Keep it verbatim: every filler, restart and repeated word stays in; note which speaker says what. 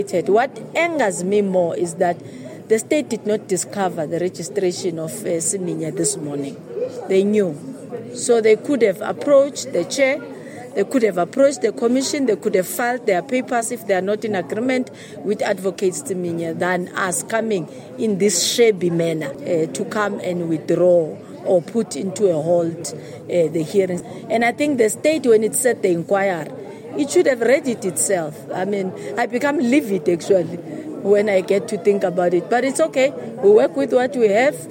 Speaker 1: What angers me more is that the state did not discover the registration of uh, Siminya this morning. They knew. So they could have approached the chair, they could have approached the commission, they could have filed their papers if they are not in agreement with Advocate Siminya than us coming in this shabby manner uh, to come and withdraw or put into a hold uh, the hearings. And I think the state, when it set the inquiry, it should have read it itself. I mean, I become livid actually when I get to think about it. But it's okay. We work with what we have.